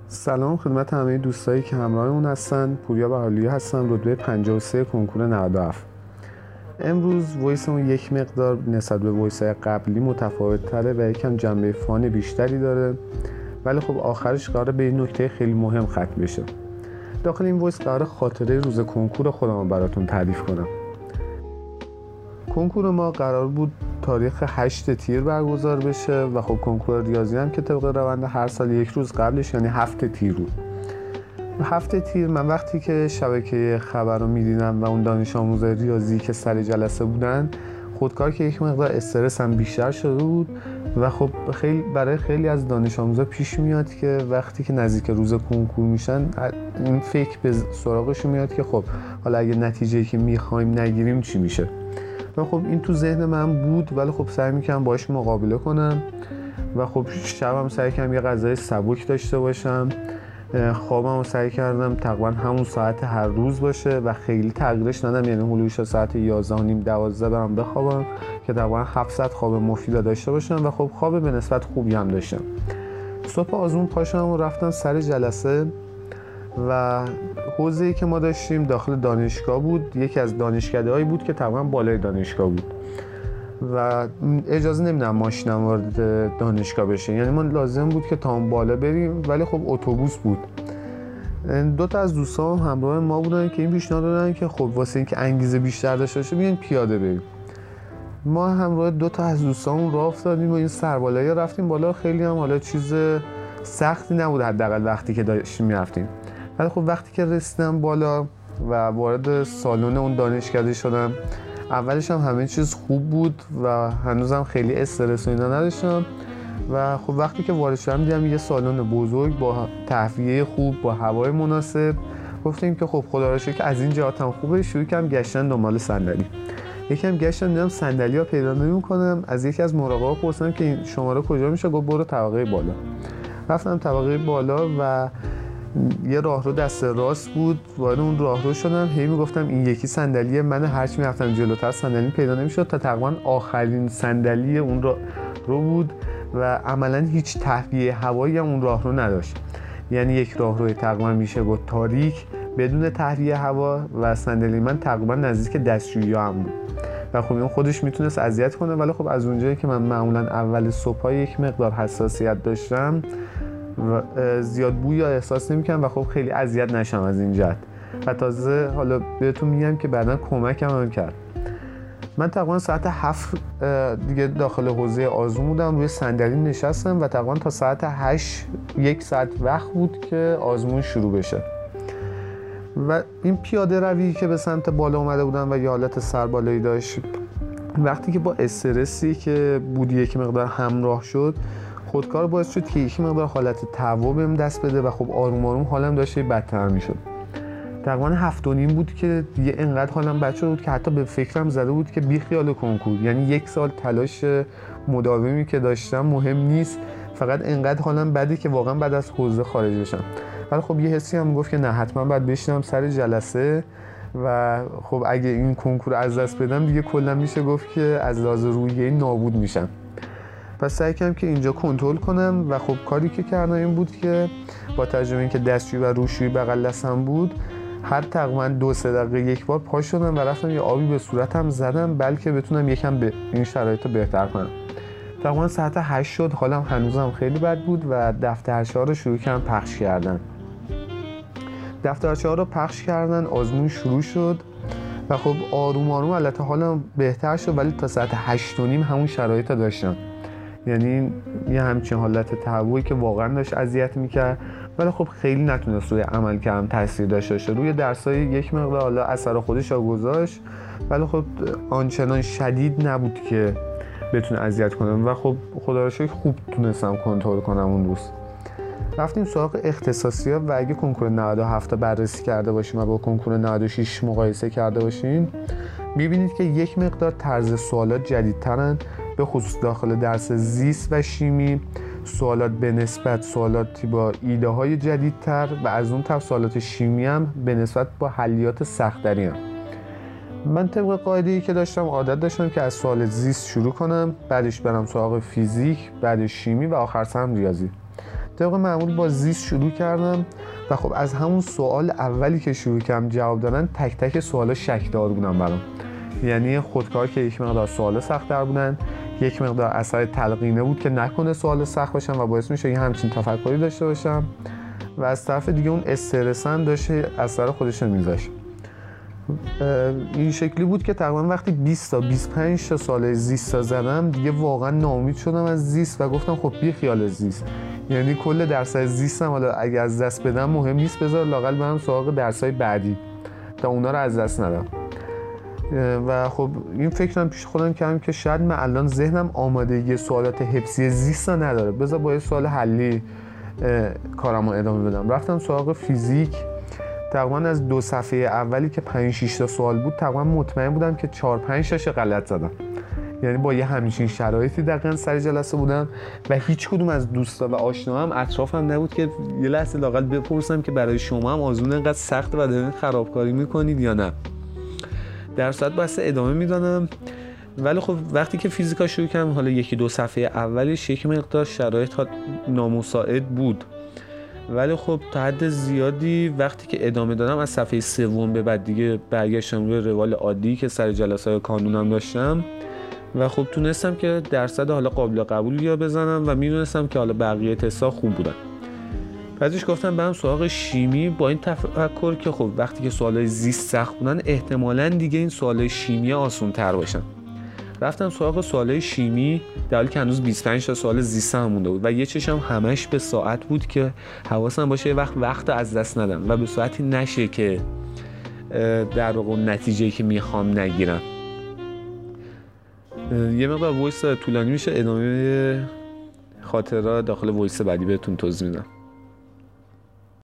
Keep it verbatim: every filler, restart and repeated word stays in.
سلام خدمت همه دوستایی که همراهمون هستن. پوریا بهالی‌ها هستم، رتبه پنجاه و سه کنکور نود و هفت. امروز وایسمون یک مقدار نسبت به وایس‌های قبلی متفاوت تره و یکم جنبه فان بیشتری داره، ولی خب آخرش قراره به این نکته خیلی مهم ختم بشه. داخل این وایس قراره خاطره روز کنکور خودم رو براتون تعریف کنم. کنکور ما قرار بود تاریخ هشت تیر برگزار بشه و خب کنکور ریاضی هم که طبق روند هر سال یک روز قبلش، یعنی هفت تیر بود. هفت تیر من وقتی که شبکه خبر رو میدیدم و اون دانش آموز ریاضی که سر جلسه بودن، خودکار که یک مقدار استرس هم بیشتر شده بود و خب خیلی برای خیلی از دانش آموزا پیش میاد که وقتی که نزدیک روز کنکور میشن این فکر به سراغشون میاد که خب حالا اگه نتیجه‌ای که میخوایم نگیریم چی میشه. و خب این تو ذهن من بود، ولی خب سعی میکنم باهاش مقابله کنم و خب شبم سعی کردم یه غذای سبک داشته باشم. خوابم رو سعی کردم تقریبا همون ساعت هر روز باشه و خیلی تغییرش ندم، یعنی هلوش ساعت یازده و نیم دوازده برم بخوابم که تقریبا هفتصد خواب مفید داشته باشم و خب خواب به نسبت خوبی هم داشتم. صبح آزمون پاشم و رفتم سر جلسه و حوزه‌ای که ما داشتیم داخل دانشگاه بود، یکی از دانشکده‌هایی بود که تقریبا بالای دانشگاه بود و اجازه نمیدم ماشینم وارد دانشگاه بشه، یعنی ما لازم بود که تا اون بالا بریم، ولی خب اتوبوس بود. دو تا از دوستان همراه ما بودن که این پیشنهاد دادن که خب واسه اینکه انگیزه بیشتر داشته باشه بیاین پیاده بریم. ما همراه دو تا از دوستامون راه افتادیم و این سربالایی رفتیم بالا. خیلی هم حالا چیز سختی نبود حداقل وقتی که داشتیم میرفتیم، ولی خب وقتی که رسیدم بالا و وارد سالن اون دانشکده شدم، اولش هم همه چیز خوب بود و هنوزم خیلی استرس و اینا نداشتم و خب وقتی که وارد شدم دیدم یه سالن بزرگ با تهویه خوب با هوای مناسب. گفتیم که خب خدا را شکر از این جهات هم خوبه. شروع کردم گشتن دنبال صندلی. یکم گشتم دیدم صندلی‌ها پیدا نمی‌کنم. از یکی از مراقبا پرسیدم که این شماره کجا میشه، گفت برو طبقه بالا. رفتم طبقه بالا و یه راهرو دست راست بود، وارد اون راهرو شدم. هی میگفتم این یکی صندلی من، هرچی میرفتم جلوتر صندلی پیدا نمیشد تا تقریبا آخرین صندلی اون راهرو بود و عملا هیچ تهویه هوایی هم اون راهرو نداشت، یعنی یک راهرو تقریبا میشه گفت تاریک بدون تهویه هوا و صندلی من تقریبا نزدیک دستشویی هم بود و خب این خودش میتونست اذیت کنه، ولی خب از اونجایی که من معمولا اول صبح یک مقدار حساسیت داشتم و زیاد بوی یا احساس نمی‌کردم و خب خیلی اذیت نشم از این جهت. و تازه حالا بهتون میگم که بعداً کمکم هم کرد. من تقریبا ساعت هفت دیگه داخل حوزه آزمون بودم، روی صندلی نشستم و تقریبا تا ساعت هشت یک ساعت وقت بود که آزمون شروع بشه. و این پیاده روی که به سمت بالا اومده بودم و یه حالت سربالایی داشت، وقتی که با استرسی که بود یک مقدار همراه شد، خودکار باعث شد که یک مقدار حالت تهوع بهم دست بده و خب آروم آروم حالم داشت بدتر میشد. تقریبا هفت و نیم بود که دیگه انقدر حالم بد شده بود که حتی به فکرم زده بود که بی خیال کنکور، یعنی یک سال تلاش مداومی که داشتم مهم نیست، فقط انقدر حالم بده که واقعا بعد از حوزه خارج بشم. ولی خب یه حسی هم گفت که نه، حتما باید بشینم سر جلسه و خب اگه این کنکور از دست بدم دیگه کلا میشه گفت که از لحاظ روحیه‌ای نابود میشم. پس سعی کردم که اینجا کنترل کنم و خب کاری که کردم این بود که با تجربه اینکه دستشویی و روشویی بغل دستم بود، هر تقریبا دو سه دقیقه یک بار پا شدم و رفتم یه آبی به صورتم زدم بلکه بتونم یکم به این شرایط رو بهتر کنم. تقریبا ساعت هشت شد، حالم هنوزم خیلی بد بود و دفترچه‌ها رو شروع کردم پخش کردن. دفترچه‌ها رو پخش کردن، آزمون شروع شد و خب آروم آروم البته حالم بهتر شد، ولی تا ساعت هشت و نیم همون شرایط داشتم، یعنی یه همچین حالت تهوعی که واقعا داشت اذیت میکرد، ولی خب خیلی نتونست روی عمل کردم تاثیر داشته باشه. روی درسای یک مقدار حالا اثر خودش رو گذاشت، ولی خب آنچنان شدید نبود که بتونه اذیت کنم و خب خدا رو شکر خوب تونستم کنترل کنم اون روز. رفتیم سراغ اختصاصیات و اگه کنکور نود و هفت بررسی کرده باشیم و با کنکور نود و شش مقایسه کرده باشین، می‌بینید که یک مقدار طرز سوالات جدیدترن، به خصوص داخل درس زیست و شیمی. سوالات به نسبت سوالاتی با ایده های جدیدتر و از اون طرف سوالات شیمی هم به نسبت با حلیات سخت‌تری هم. من طبق قاعده‌ای که داشتم عادت داشتم که از سوال زیست شروع کنم، بعدش برم سراغ فیزیک، بعدش شیمی و آخر سرم ریاضی. طبق معمول با زیست شروع کردم و خب از همون سوال اولی که شروع کردم جواب دادن تک تک سوالا شک‌دار بودن برام. یعنی خودکار که یک مقدار سوال سخت‌تر بودن، یک مقدار اثر تلقینه بود که نکنه سوال سخت باشن و باعث میشه یه همچین تفکری داشته باشم و از طرف دیگه اون استرس هم داشته اثر خودش رو میذاشت. این شکلی بود که تقریبا وقتی بیست تا بیست و پنج تا سال زیست زدم دیگه واقعا ناامید شدم از زیست و گفتم خب بی خیال زیست، یعنی کل درسای زیستم حالا اگه از دست بدم مهم نیست، بذار لااقل برم سراغ درسای بعدی تا اونا رو از دست ندم. و خب این فکرم پیش خودم کردم که شاید من الان ذهنم آمادگی سوالات حفظی زیست نداره، بذار با یه سوال حلی کارمو ادامه بدم. رفتم سراغ فیزیک. تقریبا از دو صفحه اولی که پنج شش تا سوال بود تقریبا مطمئن بودم که چهار پنج تاش غلط زدم. یعنی با یه همچین شرایطی دقیقاً سر جلسه بودم و هیچ کدوم از دوستا و آشناام اطرافم نبود که یه لحظه لااقل بپرسم که برای شما هم آزمون اینقدر سخت و دارین خرابکاری میکنید یا نه. در صورت بحث ادامه میدادم. ولی خب وقتی که فیزیکا شروع کردم، حالا یکی دو صفحه اولش یک مقدار شرایط نامساعد بود، ولی خب تا حد زیادی وقتی که ادامه دادم از صفحه سوم به بعد دیگه برگشتم روی روال عادی که سر جلسه‌های کانونم داشتم و خب تونستم که درصد حالا قابل قبول یا بزنم و میدونستم که حالا بقیه تستا خوب بودن. بعدش گفتم برم سراغ شیمی با این تفکر که خب وقتی که سوالای زیست سخت بودن احتمالاً دیگه این سوالای شیمی آسان تر باشن. رفتم سراغ سوالای شیمی در حالی که هنوز بیست و پنج تا سوال زیست هم مونده بود و یه چشم همش به ساعت بود که حواسم باشه یه وقت وقت از دست ندم و به ساعتی نشه که در واقع نتیجه‌ای که میخوام نگیرم. یه مقدار وایس طولانی میشه، ادامه خاطرات داخل وایس بعدی بهتون توضیح میدم.